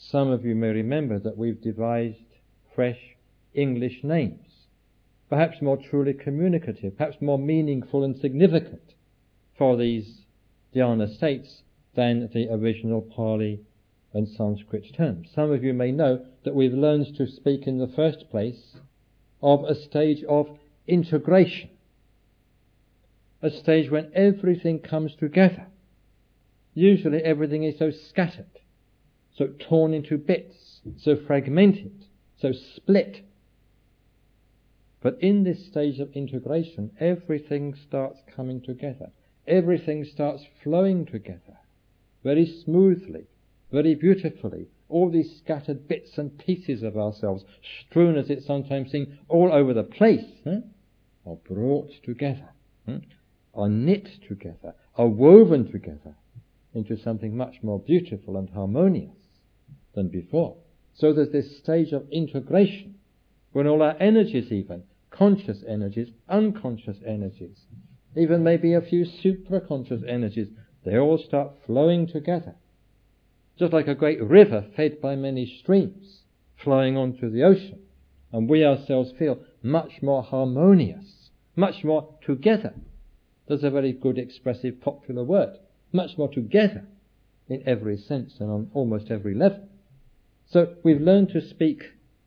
some of you may remember that we've devised fresh English names, perhaps more truly communicative, perhaps more meaningful and significant for these dhyana states than the original Pali and Sanskrit terms. Some of you may know that we've learned to speak in the first place of a stage of integration, a stage when everything comes together. Usually everything is so scattered, so torn into bits, so fragmented, so split. But in this stage of integration, everything starts coming together. Everything starts flowing together very smoothly, very beautifully. All these scattered bits and pieces of ourselves, strewn as it sometimes seems all over the place, are brought together, are knit together, are woven together into something much more beautiful and harmonious than before. So there's this stage of integration when all our energies, even conscious energies, unconscious energies, even maybe a few supraconscious energies, they all start flowing together. Just like a great river fed by many streams flowing onto the ocean. And we ourselves feel much more harmonious, much more together. There's a very good expressive popular word. Much more together in every sense and on almost every level. So we've learned to speak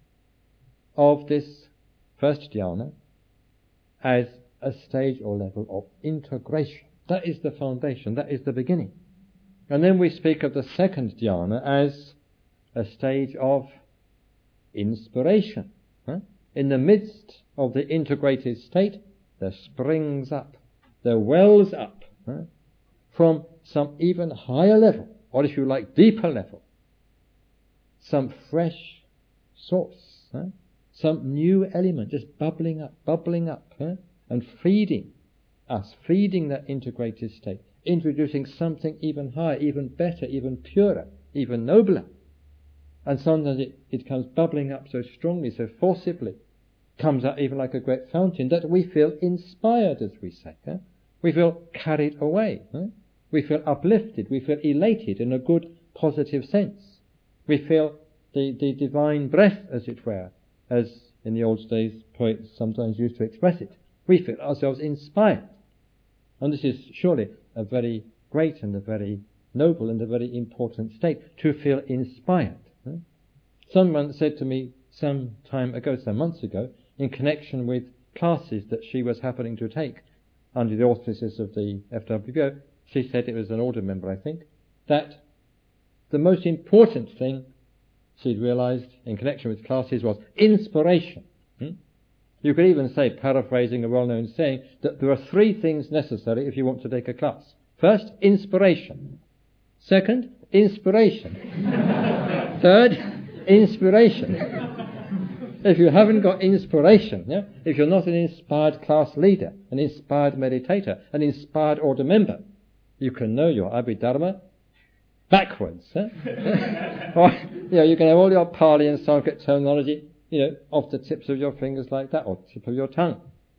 of this first dhyana as a stage or level of integration. That is the foundation, that is the beginning. And then we speak of the second dhyana as a stage of inspiration. In the midst of the integrated state, there springs up, there wells up from some even higher level, or if you like, deeper level, some fresh source, some new element just bubbling up, and feeding us, feeding that integrated state, introducing something even higher, even better, even purer, even nobler. And sometimes it comes bubbling up so strongly, so forcibly, comes out even like a great fountain, that we feel inspired, as we say. We feel carried away. We feel uplifted. We feel elated in a good, positive sense. We feel the divine breath, as it were, as in the old days poets sometimes used to express it. We feel ourselves inspired. And this is surely a very great and a very noble and a very important state, to feel inspired. Someone said to me some time ago, some months ago, in connection with classes that she was happening to take under the auspices of the FWBO, she said, it was an order member I think, that the most important thing she'd realized in connection with classes was inspiration. You could even say, paraphrasing a well-known saying, that there are three things necessary if you want to take a class. First, inspiration. Second, inspiration. Third, inspiration. If you haven't got inspiration, if you're not an inspired class leader, an inspired meditator, an inspired order member, you can know your Abhidharma backwards. Or, you can have all your Pali and Sanskrit terminology, off the tips of your fingers like that, or tip of your tongue.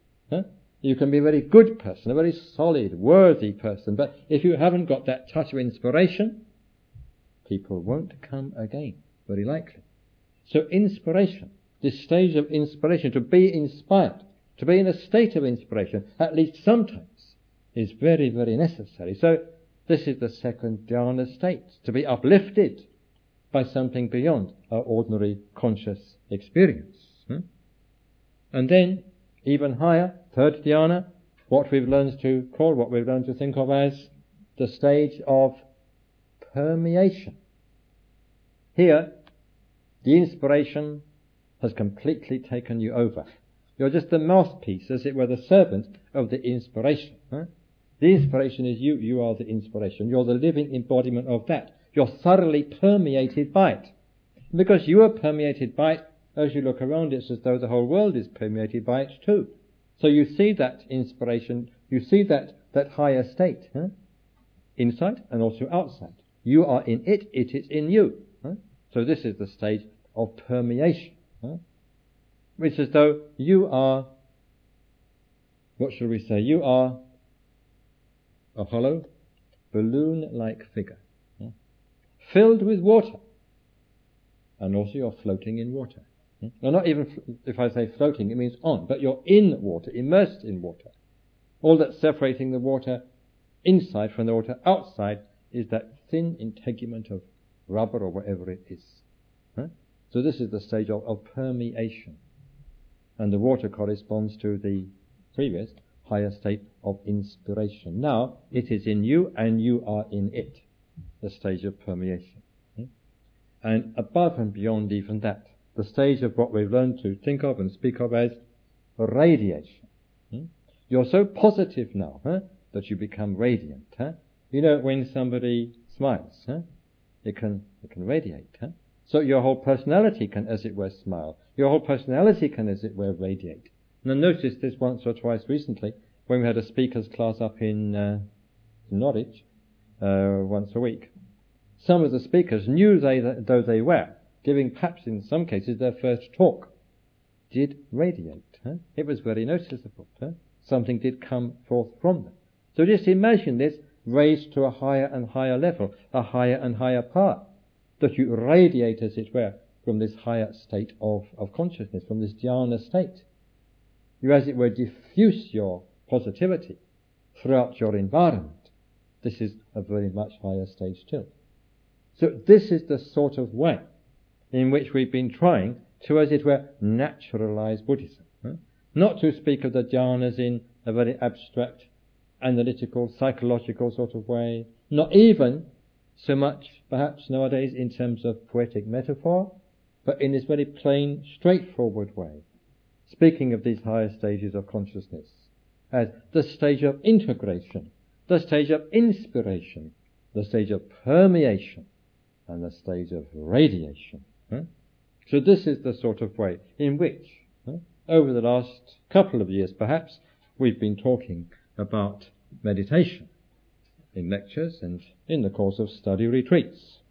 You can be a very good person, a very solid, worthy person, but if you haven't got that touch of inspiration, people won't come again, very likely. So inspiration, this stage of inspiration, to be inspired, to be in a state of inspiration, at least sometimes, is very, very necessary. So this is the second dhyana state, to be uplifted by something beyond our ordinary conscious experience. And then, even higher, third dhyana, what we've learned to think of as the stage of permeation. Here, the inspiration has completely taken you over. You're just the mouthpiece, as it were, the servant of the inspiration. The inspiration is you. You are the inspiration. You're the living embodiment of that. You're thoroughly permeated by it. Because you are permeated by it, as you look around, it's as though the whole world is permeated by it too. So you see that inspiration, you see that higher state, inside and also outside. You are in it, it is in you. So this is the stage of permeation. It's as though you are, what shall we say, you are a hollow, balloon-like figure, filled with water, and also you're floating in water. Now, not even if I say floating, it means on, but you're in water, immersed in water. All that's separating the water inside from the water outside is that thin integument of rubber or whatever it is. So this is the stage of permeation. And the water corresponds to the previous higher state of inspiration. Now it is in you and you are in it, the stage of permeation. And above and beyond even that, the stage of what we've learned to think of and speak of as radiation. You're so positive now that you become radiant. You know, when somebody smiles, it can radiate. So your whole personality can, as it were, smile. Your whole personality can, as it were, radiate. And I noticed this once or twice recently when we had a speakers class up in Norwich once a week. Some of the speakers knew though they were giving perhaps in some cases their first talk, did radiate. It was very noticeable. Something did come forth from them. So just imagine this raised to a higher and higher level, a higher and higher power, that you radiate, as it were, from this higher state of consciousness, from this dhyana state. You, as it were, diffuse your positivity throughout your environment. This is a very much higher stage still. So this is the sort of way in which we've been trying to, as it were, naturalize Buddhism. Not to speak of the jhanas in a very abstract, analytical, psychological sort of way, not even so much, perhaps nowadays, in terms of poetic metaphor, but in this very plain, straightforward way, speaking of these higher stages of consciousness as the stage of integration, the stage of inspiration, the stage of permeation, and the stage of radiation. So this is the sort of way in which, over the last couple of years perhaps, we've been talking about meditation in lectures and in the course of study retreats.